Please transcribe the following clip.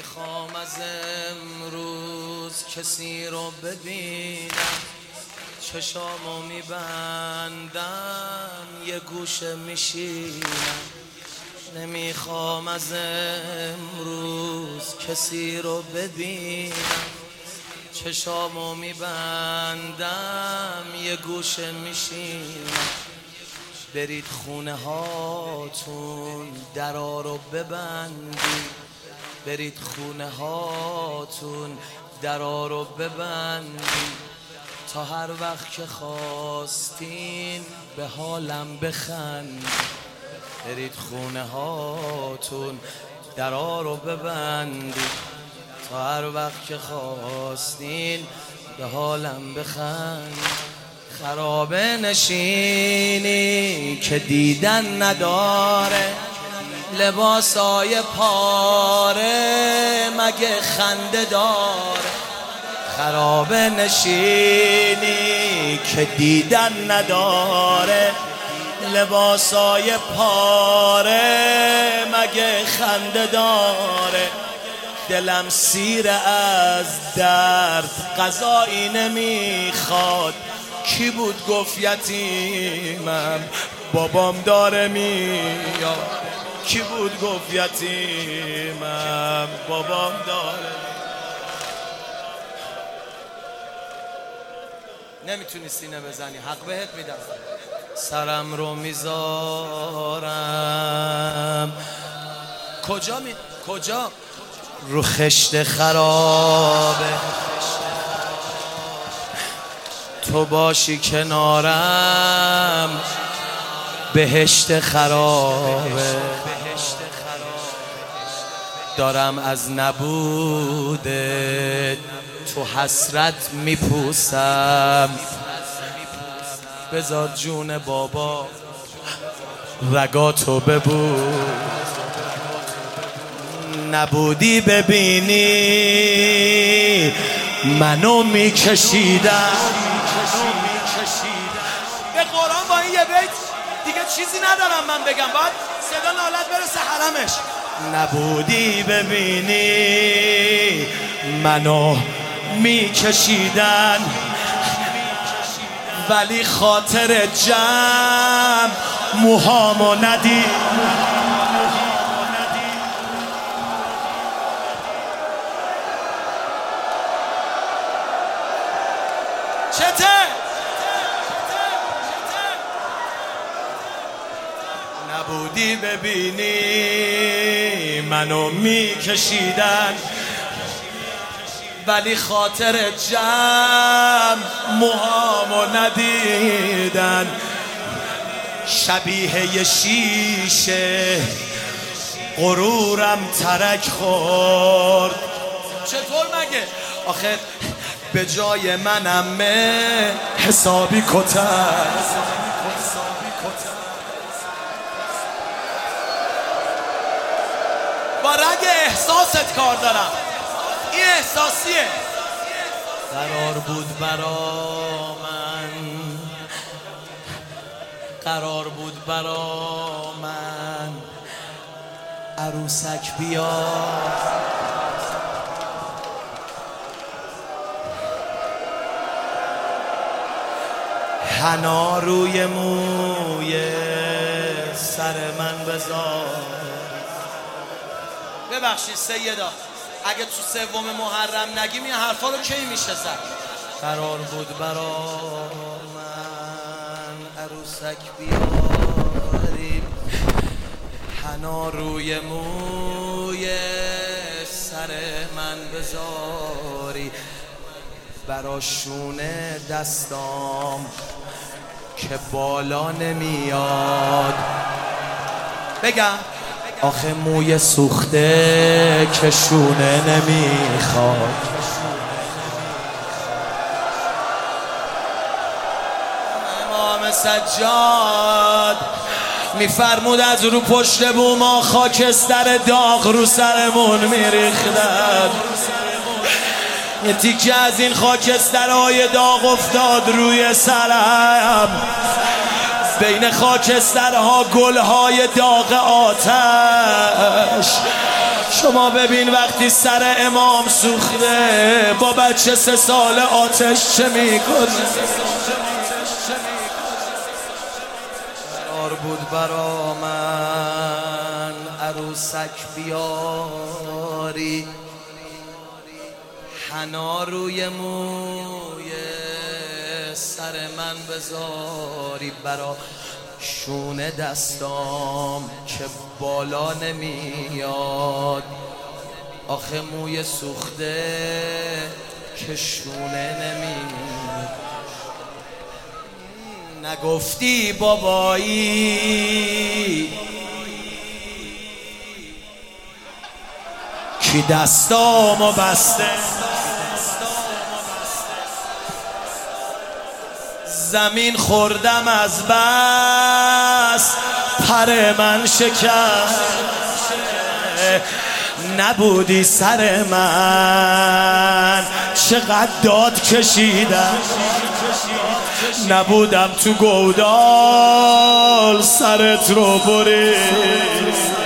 نمیخوام از امروز کسی رو ببینم، چشامو میبندم یه گوشه میشینم. نمیخوام از امروز کسی رو ببینم، چشامو میبندم یه گوشه میشینم. برید خونه هاتون درا رو ببندید، برید خونه هاتون درا رو ببندید، تا هر وقت که خواستین به حالم بخندید. برید خونه هاتون درا رو ببندید، تا هر وقت که خواستین به حالم بخندید. خرابه نشینی که دیدن نداره، لباسای پاره مگه خنده داره. خرابه نشینی که دیدن نداره، لباسای پاره مگه خنده داره. دلم سیر از درد غذایی نمیخواد، کی بود گفت یتیمم بابام داره میاد. کی بود گفت یتیمم بابام داره. نمیتونی سینه بزنی، حق بهت میدم. سرم رو میذارم کجا رو خشت خرابه، تو باشی کنارم بهشت خرابه. دارم از نبوده تو حسرت میپوسم، بذار جون بابا رگاتو ببوس. نبودی ببینی منو میکشیدم. به قرآن با این یه بیت دیگه چیزی ندارم من بگم، باید صدا نالت برسه حرمش. نبودی ببینی منو میکشیدن، ولی خاطر جمع موهامو ندید. چته؟ نبودی ببینی منو میکشیدن، ولی خاطر جمع موهامو ندیدن. شبیه یه شیشه غرورم ترک خورد. چطور مگه؟ آخه به جای منم حسابی کتر. با رگ احساست کار دارم، این احساسیه. قرار بود برا من، قرار بود برا من عروسک بیاد. حنا روی موی سر من بذار. ببخشید سیدا، اگه تو سوم محرم نگیم این حرفا رو کی میشه زد؟ قرار بود برا من عروسک بیاریم، حنا روی موی سر من بذاری، برا شونه دستام که بالا نمیاد. بگم آخه موی سوخته که شونه نمیخواد. امام سجاد میفرمود از رو پشت بوما خاکستر داغ رو سرمون میریختن. یه تیکه از این خاکسترهای داغ افتاد روی سرم، بین خاکسترها گلهای داغ آتش شما ببین وقتی سر امام سوخته با بچه 3 ساله آتش چه میکنه. قرار بود برا من عروسک بیاری، حنا روی موی سر من بذاری، برا شونه دستام که بالا نمیاد، آخه موی سوخته که شونه نمیاد. نگفتی بابایی کی دستامو بسته، زمین خوردم از بس پر من شکست، نبودی سر من چقدر داد کشیدم، نبودم تو گودال سرت رو برید.